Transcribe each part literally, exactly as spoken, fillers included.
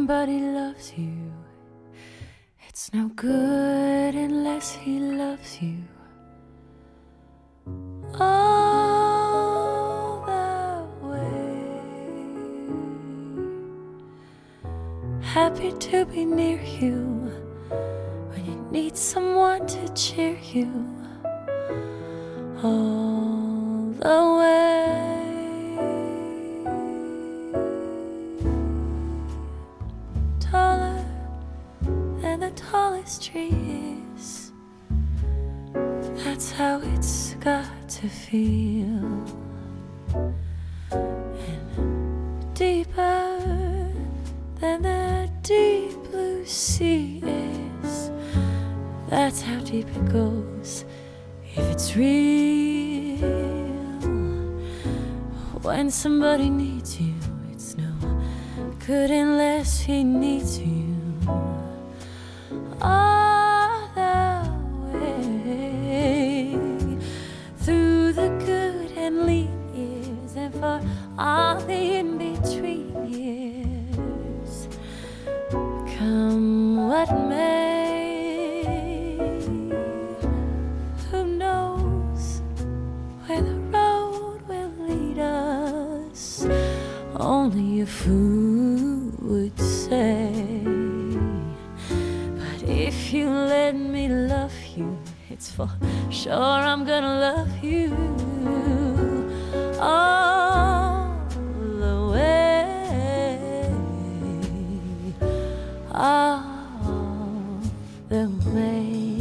somebody loves you, it's no good unless he loves you all that way. Happy to be near you when you need someone to cheer you all the way. Taller than the tallest tree is, that's how it's got to feel. And deeper than the deep blue sea is, that's how deep it goes if it's real. When somebody needs you, it's no good unless he needs you all the way. Through the good and lean years, and for all the in-between years, come what may. Who knows where the road will lead us? Only a fool would say. But if you let me love you, it's for sure I'm gonna love you all the way, all the way.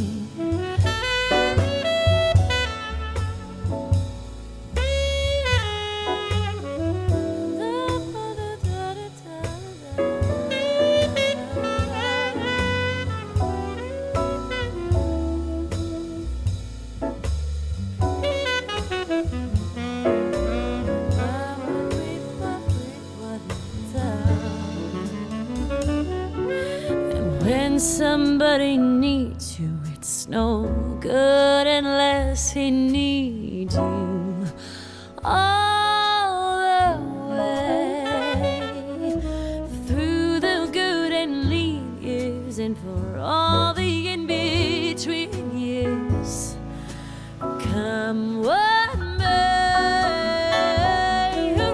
When somebody needs you, it's no good unless he needs you all the way. Through the good and lean years, and for all the in-between years, come what may. Who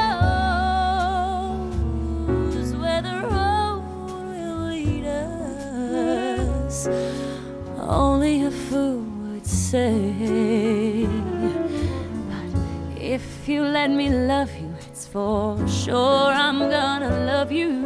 knows where the road will lead us? Only a fool would say. But if you let me love you, it's for sure I'm gonna love you